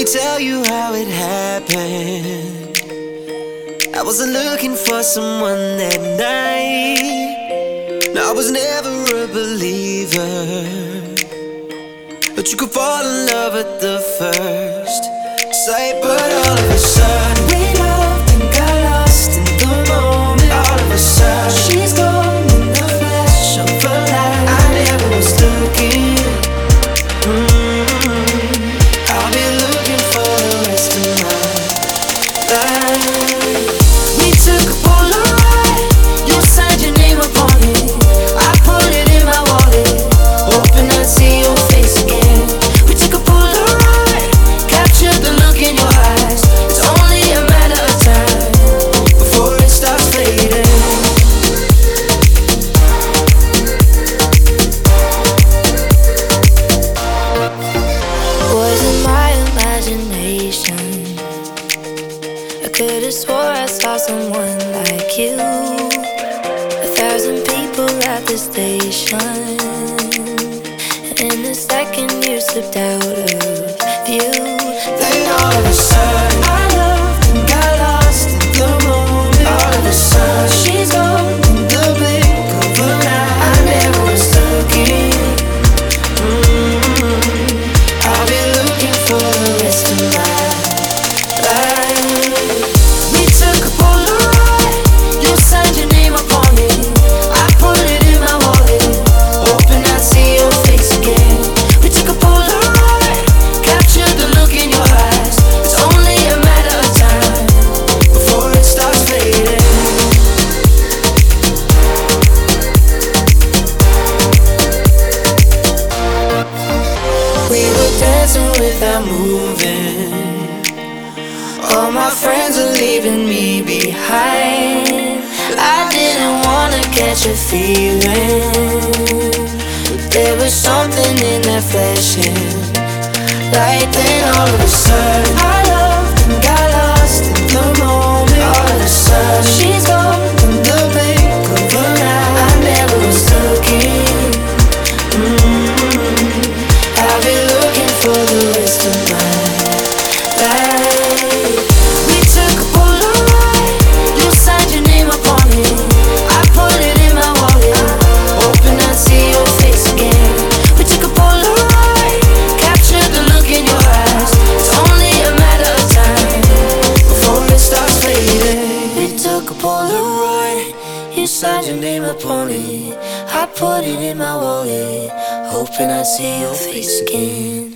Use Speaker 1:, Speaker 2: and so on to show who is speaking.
Speaker 1: tell you how it happened. I wasn't looking for someone that night. No, I was never a believer, but you could fall in love at the first sight. But all of a sudden we loved and got lost in the moment. All of a sudden she's gone in the flash of a light. I never was looking. I'll be looking for the rest of my life. We took a Polaroid, you signed your name upon it. I put it in my wallet, hoping I'd see your face again. We took a Polaroid, captured the look in your eyes. It's only a matter of time before it starts fading.
Speaker 2: Was it my imagination? I could've swore I saw someone like you. 1,000 people at the station, and the second you slipped out of view,
Speaker 1: Then all of a sudden I loved and got lost in the moment. All of a sudden she's gone in the blink of an eye. I never was looking. I'll be looking for the rest of my life. We took a Polaroid, you signed your name upon it. I put it in my wallet, hoping I'd see your face again. We took a Polaroid, captured the look in your eyes. It's only a matter of time before it starts fading. We were dancing without moving. All my friends are leaving me behind. I didn't wanna catch a feeling, but there was something in that flashing light. Then all of a sudden I loved and got lost in the moment. All of a sudden she's gone in the blink of an eye. I never was looking. I'll be looking for the rest of my life. We took a Polaroid, you signed your name upon it. I put it in my wallet, hoping I'd see your face again. We took a Polaroid, captured the look in your eyes. It's only a matter of time before it starts fading. We took a Polaroid, you signed your name upon it. I put it in my wallet, hoping I'd see your face again.